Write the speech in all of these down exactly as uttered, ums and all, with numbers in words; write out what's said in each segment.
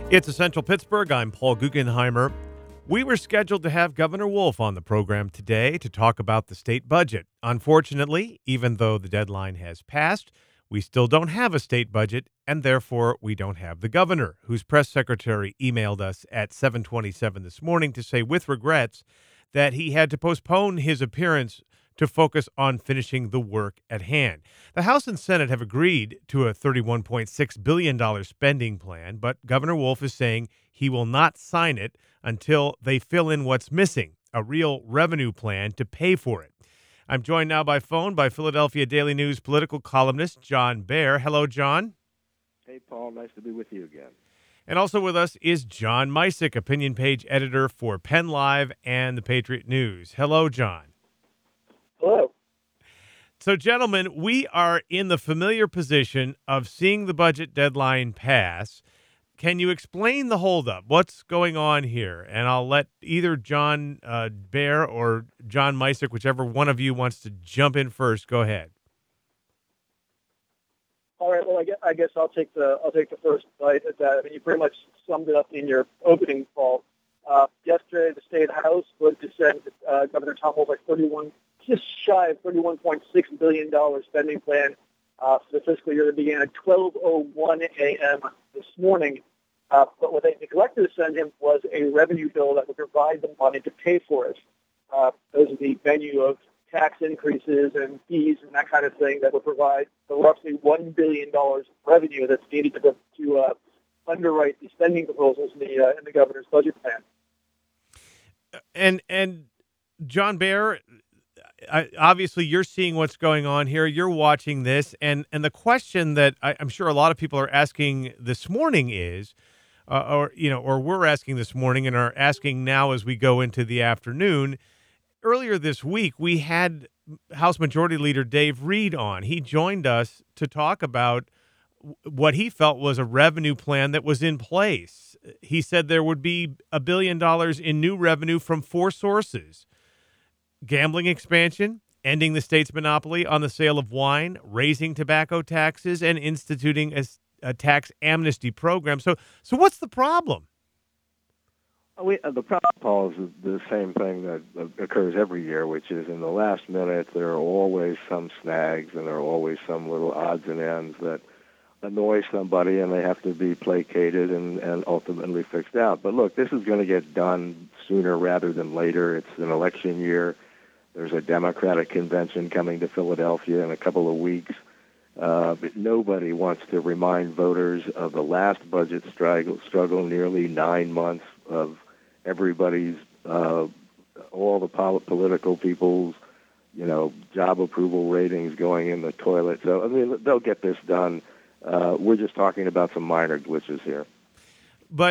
It's Essential Pittsburgh. I'm Paul Guggenheimer. We were scheduled to have Governor Wolf on the program today to talk about the state budget. Unfortunately, even though the deadline has passed, we still don't have a state budget, and therefore we don't have the governor, whose press secretary emailed us at seven twenty-seven this morning to say with regrets that he had to postpone his appearance to focus on finishing the work at hand. The House and Senate have agreed to a thirty-one point six billion dollars spending plan, but Governor Wolf is saying he will not sign it until they fill in what's missing, a real revenue plan to pay for it. I'm joined now by phone by Philadelphia Daily News political columnist John Baer. Hello, John. Hey, Paul. Nice to be with you again. And also with us is John Misick, opinion page editor for Penn Live and the Patriot News. Hello, John. Hello. So, gentlemen, we are in the familiar position of seeing the budget deadline pass. Can you explain the holdup? What's going on here? And I'll let either John uh, Baer or John Misick, whichever one of you wants to jump in first, go ahead. All right. Well, I guess, I guess I'll take the I'll take the first bite at that. I mean, you pretty much summed it up in your opening call. Uh, yesterday, the state house voted to send uh, Governor Tom Wolf like thirty-one, just shy of thirty-one point six billion dollars spending plan uh, for the fiscal year that began at twelve oh one a.m. this morning. Uh, but what they neglected to send him was a revenue bill that would provide the money to pay for it. Uh, those are the venue of tax increases and fees and that kind of thing that would provide the roughly one billion dollars of revenue that's needed to, to uh, underwrite the spending proposals in the, uh, in the governor's budget plan. And, and John Baer, I, obviously you're seeing what's going on here. You're watching this. And, and the question that I, I'm sure a lot of people are asking this morning is, uh, or, you know, or we're asking this morning and are asking now as we go into the afternoon. Earlier this week, we had House Majority Leader Dave Reed on. He joined us to talk about what he felt was a revenue plan that was in place. He said there would be a billion dollars in new revenue from four sources: gambling expansion, ending the state's monopoly on the sale of wine, raising tobacco taxes, and instituting a, a tax amnesty program. So, so what's the problem? We, uh, the problem, Paul, is the same thing that uh, occurs every year, which is in the last minute there are always some snags and there are always some little odds and ends that annoy somebody, and they have to be placated and, and ultimately fixed out. But look, this is going to get done sooner rather than later. It's an election year. There's a Democratic convention coming to Philadelphia in a couple of weeks. Uh, but nobody wants to remind voters of the last budget struggle, struggle nearly nine months of everybody's, uh, all the pol- political people's, you know, job approval ratings going in the toilet. So, I mean, they'll get this done. Uh, we're just talking about some minor glitches here. But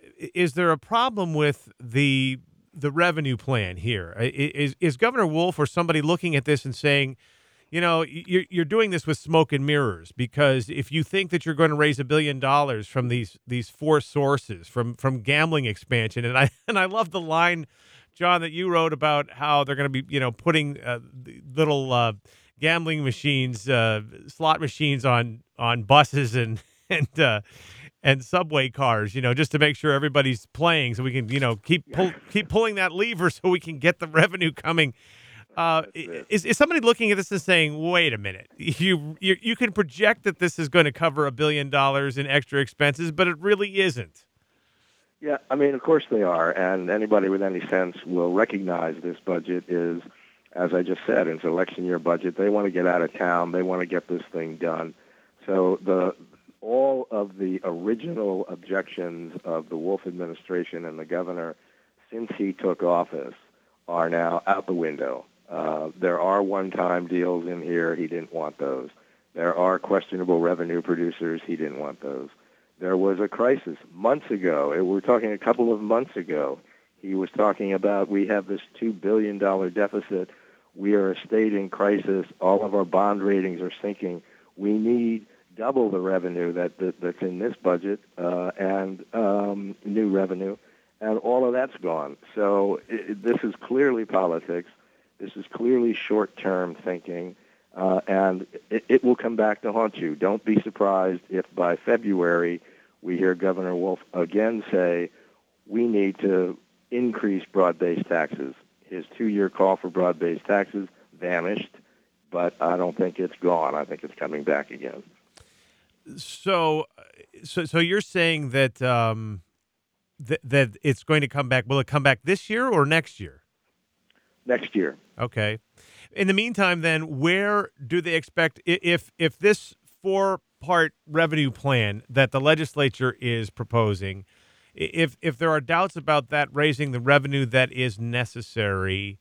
is there a problem with the the revenue plan here? Is is Governor Wolf or somebody looking at this and saying, you know, you're, you're doing this with smoke and mirrors, because if you think that you're going to raise a billion dollars from these these four sources, from from gambling expansion, and I and I love the line, John, that you wrote about how they're going to be, you know, putting uh, little uh, gambling machines, uh, slot machines on on buses and and uh, and subway cars, you know, just to make sure everybody's playing, so we can, you know, keep pull, keep pulling that lever so we can get the revenue coming. Uh, is, is somebody looking at this and saying, wait a minute, you, you you can project that this is going to cover a billion dollars in extra expenses, but it really isn't? Yeah, I mean, of course they are, and anybody with any sense will recognize this budget is, as I just said, it's an election year budget. They want to get out of town. They want to get this thing done. So the all of the original objections of the Wolf administration and the governor since he took office are now out the window. Uh, there are one-time deals in here. He didn't want those. There are questionable revenue producers. He didn't want those. There was a crisis months ago. We're talking a couple of months ago. He was talking about, we have this two billion dollars deficit. We are a state in crisis. All of our bond ratings are sinking. We need double the revenue that, that that's in this budget uh, and um, new revenue. And all of that's gone. So it, this is clearly politics. This is clearly short-term thinking, uh, and it, it will come back to haunt you. Don't be surprised if by February We hear Governor Wolf again say, we need to increase broad-based taxes. His two-year call for broad-based taxes vanished, but I don't think it's gone. I think it's coming back again. So, so, so you're saying that um, th- that it's going to come back. Will it come back this year or next year? Next year. Okay. In the meantime, then, where do they expect i- if if this four-part revenue plan that the legislature is proposing, i- if if there are doubts about that raising the revenue that is necessary,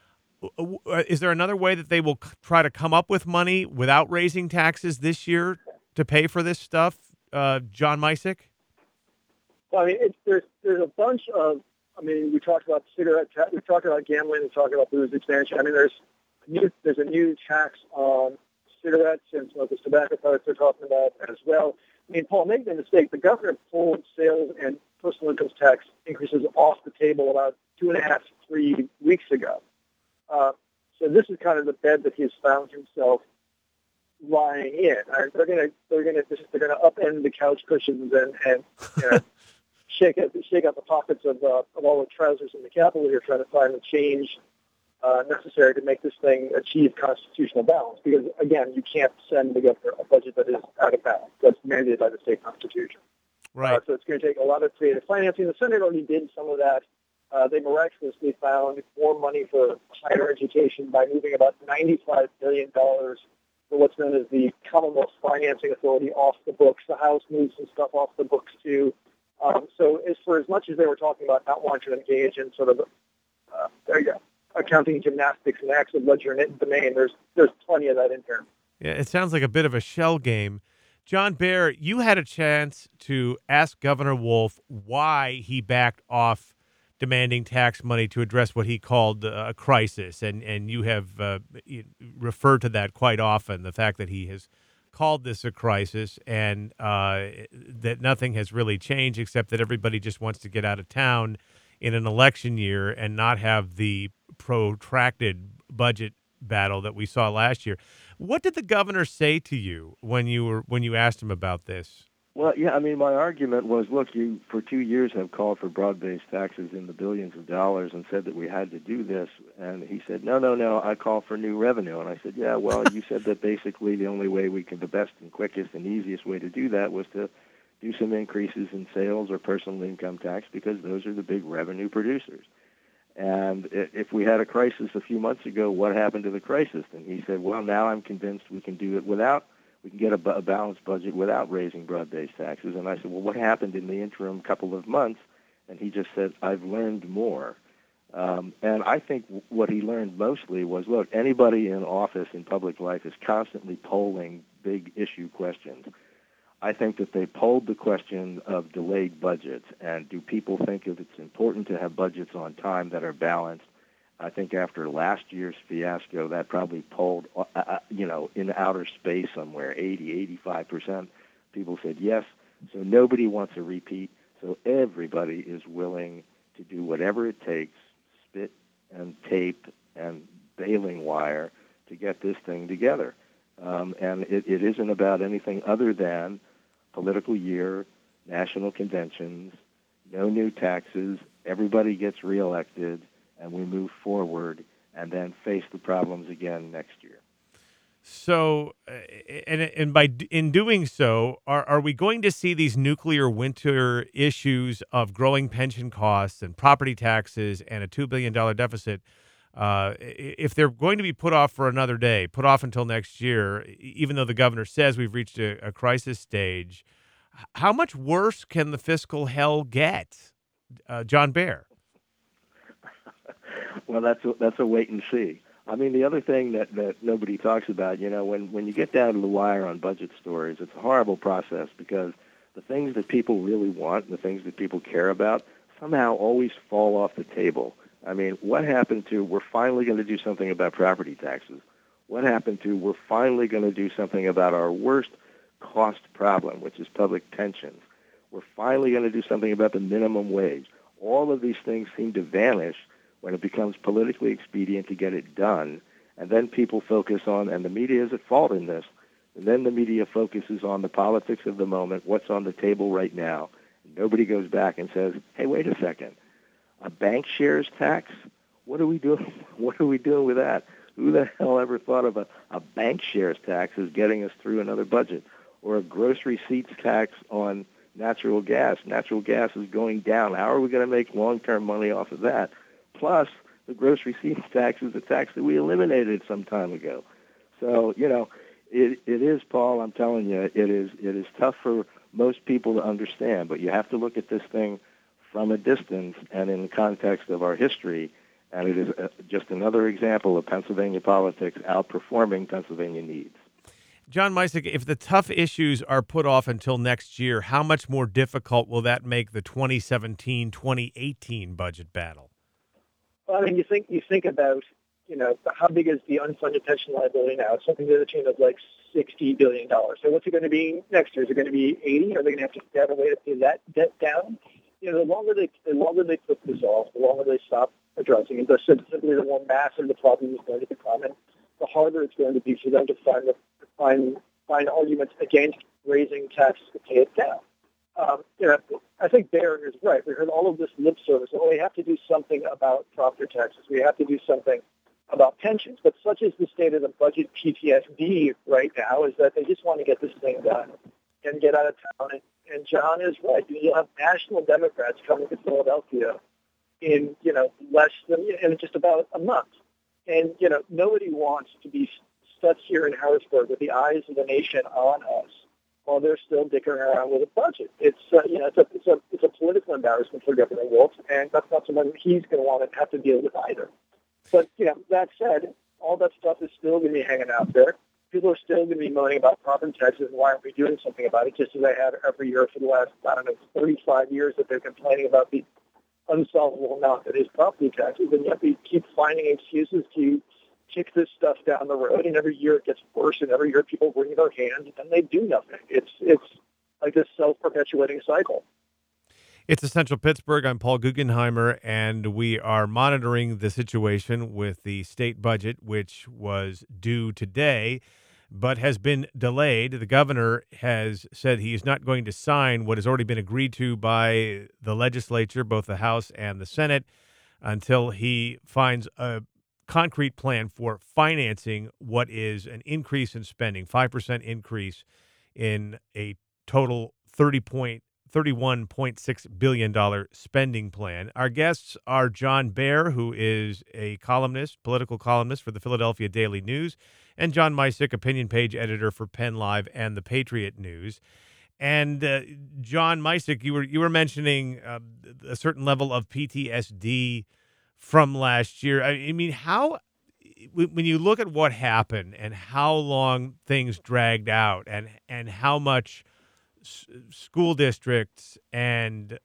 w- w- is there another way that they will c- try to come up with money without raising taxes this year to pay for this stuff, uh, John Mysick? Well, I mean, it's, there's there's a bunch of. I mean, we talked about cigarette. Ta- we talked about gambling. We talked about booze expansion. I mean, there's a new, there's a new tax on cigarettes and smokeless tobacco products they're talking about as well. I mean, Paul, make no mistake, the governor pulled sales and personal income tax increases off the table about two and a half, three weeks ago. Uh, so this is kind of the bed that he's found himself lying in. Uh, they're going to they're going to they're going to upend the couch cushions and and you know, shake out shake out the pockets of uh, of all the trousers in the Capitol here, trying to find the change uh, necessary to make this thing achieve constitutional balance. Because again, you can't send the governor a budget that is out of balance. That's mandated by the state constitution. Right. Uh, so it's going to take a lot of creative financing. The Senate already did some of that. Uh, they miraculously found more money for higher education by moving about ninety-five billion dollars for what's known as the Commonwealth Financing Authority off the books. The House moved some stuff off the books, too. Um, so as for as much as they were talking about not wanting to engage in sort of, uh, there you go, accounting gymnastics and acts of ledger and domain, there's, there's plenty of that in here. Yeah, it sounds like a bit of a shell game. John Bear, you had a chance to ask Governor Wolf why he backed off demanding tax money to address what he called uh, a crisis, and and you have uh, referred to that quite often, the fact that he has called this a crisis and uh, that nothing has really changed except that everybody just wants to get out of town in an election year and not have the protracted budget battle that we saw last year. What did the governor say to you when you were when you asked him about this? Well, yeah, I mean, my argument was, look, you for two years have called for broad-based taxes in the billions of dollars and said that we had to do this. And he said, no, no, no, I call for new revenue. And I said, yeah, well, you said that basically the only way we can, the best and quickest and easiest way to do that was to do some increases in sales or personal income tax because those are the big revenue producers. And if we had a crisis a few months ago, what happened to the crisis? And he said, well, now I'm convinced we can do it without we can get a, a balanced budget without raising broad-based taxes. And I said, well, what happened in the interim couple of months? And he just said, I've learned more. Um, and I think w- what he learned mostly was, look, anybody in office in public life is constantly polling big issue questions. I think that they polled the question of delayed budgets, and do people think that it's important to have budgets on time that are balanced? I think after last year's fiasco, that probably polled, uh, you know, in outer space somewhere, eighty, eighty-five percent. People said yes. So nobody wants a repeat. So everybody is willing to do whatever it takes, spit and tape and baling wire to get this thing together. Um, and it, it isn't about anything other than political year, national conventions, no new taxes, everybody gets reelected, and we move forward and then face the problems again next year. So, uh, and and by in doing so, are are we going to see these nuclear winter issues of growing pension costs and property taxes and a two billion dollar deficit? Uh, if they're going to be put off for another day, put off until next year, even though the governor says we've reached a, a crisis stage, how much worse can the fiscal hell get, uh, John Bear? Well, that's a, that's a wait and see. I mean, the other thing that, that nobody talks about, you know, when, when you get down to the wire on budget stories, it's a horrible process because the things that people really want, the things that people care about, somehow always fall off the table. I mean, what happened to we're finally going to do something about property taxes? What happened to we're finally going to do something about our worst cost problem, which is public pensions? We're finally going to do something about the minimum wage. All of these things seem to vanish when it becomes politically expedient to get it done, and then people focus on, and the media is at fault in this, And then the media focuses on the politics of the moment, what's on the table right now. Nobody goes back and says, hey, wait a second, a bank shares tax? What are we doing? What are we doing with that? Who the hell ever thought of a, a bank shares tax as getting us through another budget? Or a gross receipts tax on natural gas? Natural gas is going down. How are we going to make long-term money off of that? Plus, the gross receipts tax is a tax that we eliminated some time ago. So, you know, it, it is, Paul, I'm telling you, it is it is tough for most people to understand, but you have to look at this thing from a distance and in the context of our history, and it is a, just another example of Pennsylvania politics outperforming Pennsylvania needs. John Micek, if the tough issues are put off until next year, how much more difficult will that make the twenty seventeen twenty eighteen budget battle? Well, I mean, you think you think about, you know, how big is the unfunded pension liability now? It's something to the tune of like sixty billion dollars. So what's it going to be next year? Is it going to be eighty? Are they going to have to figure out a way to pay that debt down? You know, the longer they the longer they put this off, the longer they stop addressing it, the simply the more massive the problem is going to become, and the harder it's going to be for them to find the, find find arguments against raising taxes to pay it down. Um, you know, I think Baer is right. We heard all of this lip service. Oh, we have to do something about property taxes. We have to do something about pensions. But such is the state of the budget P T S D right now, is that they just want to get this thing done and get out of town. And, and John is right. You'll have national Democrats coming to Philadelphia in, you know, less than, in just about a month. And, you know, nobody wants to be stuck here in Harrisburg with the eyes of the nation on us while they're still dickering around with a budget. It's, uh, you know, it's a, it's a, it's a political embarrassment for Governor Wolf, and that's not something he's going to want to have to deal with either. But, you know, that said, all that stuff is still going to be hanging out there. People are still going to be moaning about property taxes and why aren't we doing something about it, just as I have every year for the last, I don't know, thirty-five years that they're complaining about the unsolvable amount that is property taxes, and yet we keep finding excuses to kick this stuff down the road, and every year it gets worse, and every year people wring their hands, and they do nothing. It's it's like this self-perpetuating cycle. It's Essential Pittsburgh. I'm Paul Guggenheimer, and we are monitoring the situation with the state budget, which was due today, but has been delayed. The governor has said he is not going to sign what has already been agreed to by the legislature, both the House and the Senate, until he finds a concrete plan for financing what is an increase in spending, five percent increase in a total thirty point, thirty-one point six billion dollars spending plan. Our guests are John Baer, who is a columnist, political columnist for the Philadelphia Daily News, and John Micek, opinion page editor for Penn Live and the Patriot News. And uh, John Micek, you were you were mentioning uh, a certain level of P T S D from last year. I mean, how, when you look at what happened and how long things dragged out, and and how much s- school districts and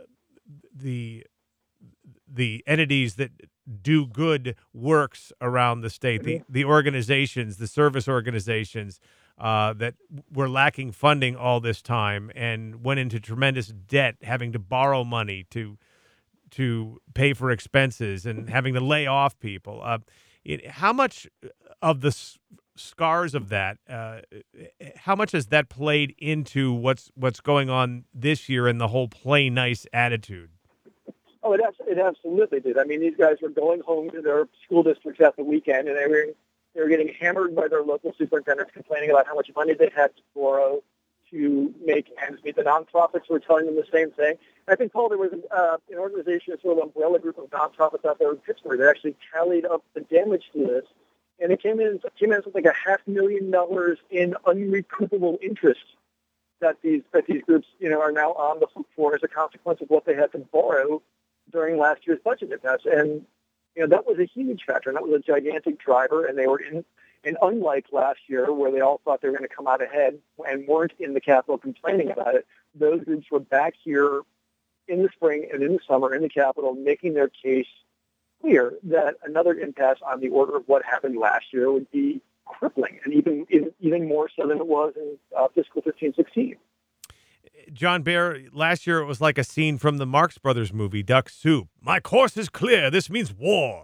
the the entities that do good works around the state, the the organizations, the service organizations uh, that were lacking funding all this time and went into tremendous debt, having to borrow money to to pay for expenses and having to lay off people. Uh, it, how much of the s- scars of that, uh, how much has that played into what's what's going on this year and the whole play nice attitude? Oh, it, it absolutely did. I mean, these guys were going home to their school districts at the weekend, and they were, they were getting hammered by their local superintendents complaining about how much money they had to borrow to make ends meet. The nonprofits were telling them the same thing. I think, Paul, there was uh, an organization, a sort of umbrella group of nonprofits out there in Pittsburgh that actually tallied up the damage to this, and it came in came in something like a half million dollars in unrecoupable interest that these that these groups, you know, are now on the hook for as a consequence of what they had to borrow during last year's budget impasse. And you know, that was a huge factor, and that was a gigantic driver. And they were in. And unlike last year, where they all thought they were going to come out ahead and weren't in the Capitol complaining about it, those groups were back here in the spring and in the summer in the Capitol making their case clear that another impasse on the order of what happened last year would be crippling, and even even, even more so than it was in uh, fiscal fifteen sixteen. John Baer, last year it was like a scene from the Marx Brothers movie, Duck Soup. My course is clear. This means war.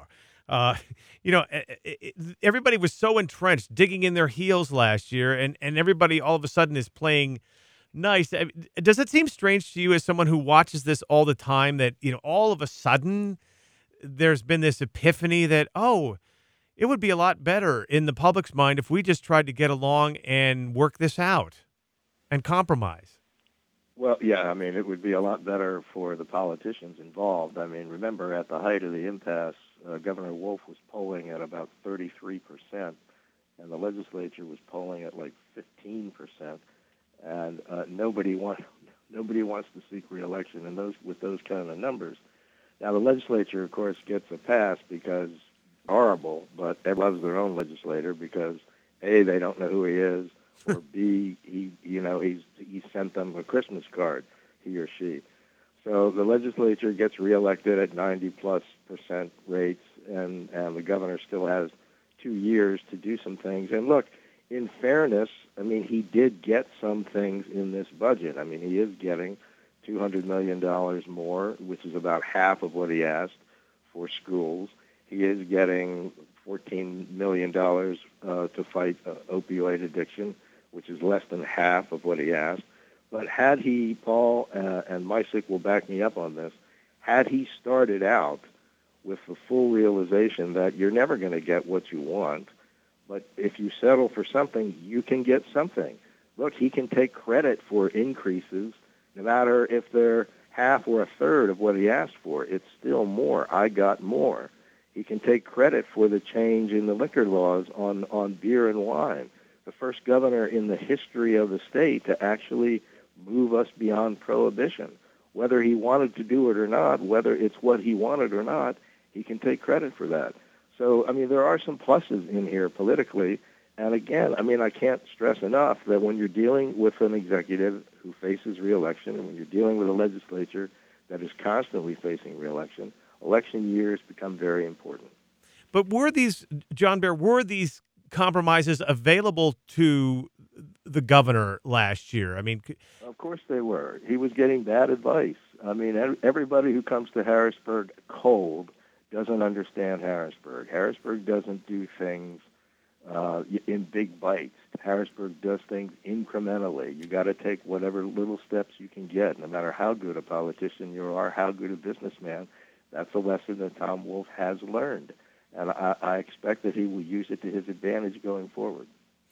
Uh, you know, e- e- e- everybody was so entrenched, digging in their heels last year, and, and everybody all of a sudden is playing nice. I mean, does it seem strange to you as someone who watches this all the time that, you know, all of a sudden there's been this epiphany that, oh, it would be a lot better in the public's mind if we just tried to get along and work this out and compromise? Well, yeah, I mean, it would be a lot better for the politicians involved. I mean, remember, at the height of the impasse, uh, Governor Wolf was polling at about thirty-three percent, and the legislature was polling at like fifteen percent, and uh, nobody want, nobody wants to seek reelection in those with those kind of numbers. Now, the legislature, of course, gets a pass because horrible, but everyone loves their own legislator because, A, they don't know who he is, or B, he, you know, he's he sent them a Christmas card, he or she. So the legislature gets reelected at ninety plus percent rates, and, and the governor still has two years to do some things. And look, in fairness, I mean, he did get some things in this budget. I mean, he is getting two hundred million dollars more, which is about half of what he asked for schools. He is getting fourteen million dollars uh, to fight uh, opioid addiction, which is less than half of what he asked. But had he, Paul, uh, and Mysick will back me up on this, had he started out with the full realization that you're never going to get what you want, but if you settle for something, you can get something. Look, he can take credit for increases, no matter if they're half or a third of what he asked for. It's still more. I got more. He can take credit for the change in the liquor laws on, on beer and wine. The first governor in the history of the state to actually move us beyond prohibition. Whether he wanted to do it or not, whether it's what he wanted or not, he can take credit for that. So, I mean, there are some pluses in here politically. And again, I mean, I can't stress enough that when you're dealing with an executive who faces reelection, and when you're dealing with a legislature that is constantly facing reelection, election years become very important. But were these, John Bear, were these compromises available to the governor last year? I mean, of course they were. He was getting bad advice. I mean, everybody who comes to Harrisburg cold doesn't understand Harrisburg. Harrisburg doesn't do things uh, in big bites. Harrisburg does things incrementally. You got to take whatever little steps you can get, no matter how good a politician you are, how good a businessman. That's a lesson that Tom Wolf has learned. And I, I expect that he will use it to his advantage going forward.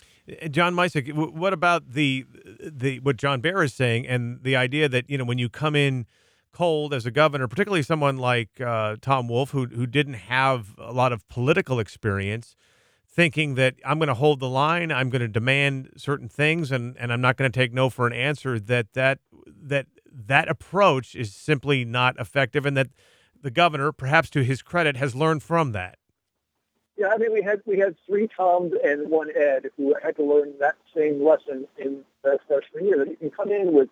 John Mysick, what about the the what John Bear is saying and the idea that, you know, when you come in cold as a governor, particularly someone like uh, Tom Wolf, who who didn't have a lot of political experience, thinking that I'm going to hold the line, I'm going to demand certain things, and, and I'm not going to take no for an answer, that that that that approach is simply not effective, and that the governor, perhaps to his credit, has learned from that. Yeah, I mean, we had we had three Toms and one Ed who had to learn that same lesson in their freshman year, that you can come in with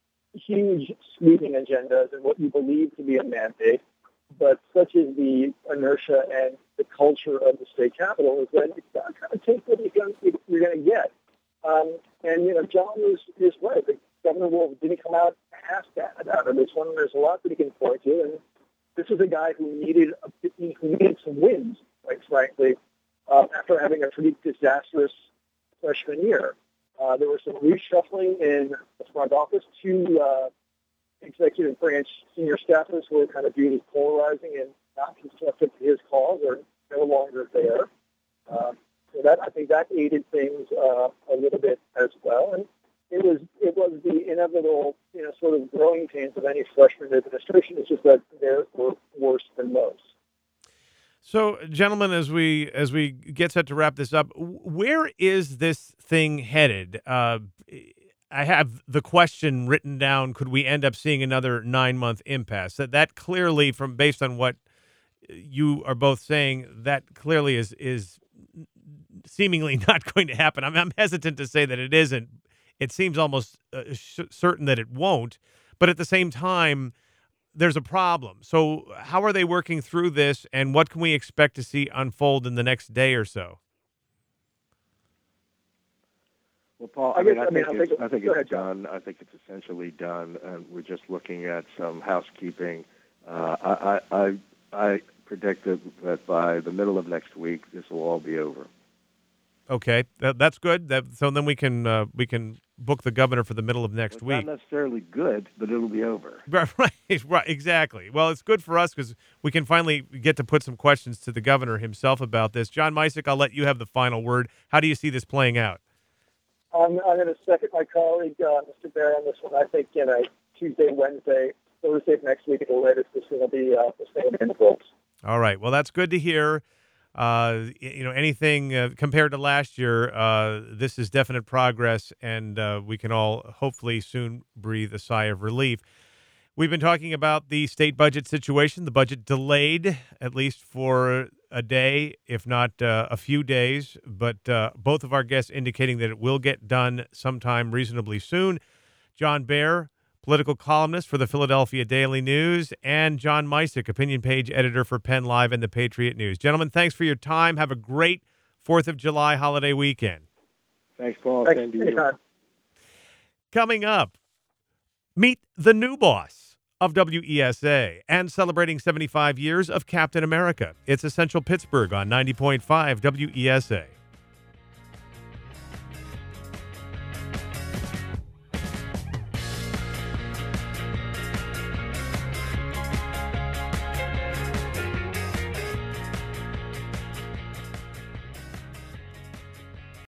huge sweeping agendas and what you believe to be a mandate, but such is the inertia and the culture of the state capitol is that you've got to kind of take what you're going to, you're going to get. Um, and, you know, John is, is right. The Governor Wolf didn't come out half-bad about it. It's one, there's a lot that he can point to, and this is a guy who needed a, who needed some wins, quite frankly, uh, after having a pretty disastrous freshman year. Uh, there was some reshuffling in the front office. Two uh, executive branch senior staffers were kind of viewed as polarizing and not constructive to his cause, are no longer there. Uh, so that I think that aided things uh, a little bit as well. And it was it was the inevitable, you know, sort of growing pains of any freshman administration. It's just that theirs were worse than most. So, gentlemen, as we as we get set to wrap this up, where is this thing headed? Uh, I have the question written down: could we end up seeing another nine-month impasse? That that clearly, from based on what you are both saying, that clearly is is seemingly not going to happen. I'm, I'm hesitant to say that it isn't. It seems almost uh, sh- certain that it won't. But at the same time, there's a problem. So how are they working through this, and what can we expect to see unfold in the next day or so? Well, Paul, I, I mean, I, I think, mean, it's, I think, I think it's ahead, done. I think it's essentially done, and we're just looking at some housekeeping. Uh, I, I, I, predict that, that by the middle of next week, this will all be over. Okay, that, that's good. That, so then we can uh, we can book the governor for the middle of next well, week. Not necessarily good, but it'll be over. Right, right, right, exactly. Well, it's good for us because we can finally get to put some questions to the governor himself about this. John Misick, I'll let you have the final word. How do you see this playing out? I'm, I'm going to second my colleague, uh, Mister Bear, on this one. I think, you know, Tuesday, Wednesday, Thursday of next week at the latest, this will be uh, this thing will be in the books. All right. Well, that's good to hear. Uh, you know, anything uh, compared to last year, uh, this is definite progress, and uh, we can all hopefully soon breathe a sigh of relief. We've been talking about the state budget situation, the budget delayed at least for a day, if not uh, a few days, but uh, both of our guests indicating that it will get done sometime reasonably soon. John Bear, political columnist for the Philadelphia Daily News, and John Misick, opinion page editor for Penn Live and the Patriot News. Gentlemen, thanks for your time. Have a great fourth of July holiday weekend. Thanks, Paul. Thanks. Same to you. Coming up, meet the new boss of W E S A and celebrating seventy-five years of Captain America. It's Essential Pittsburgh on ninety point five W E S A.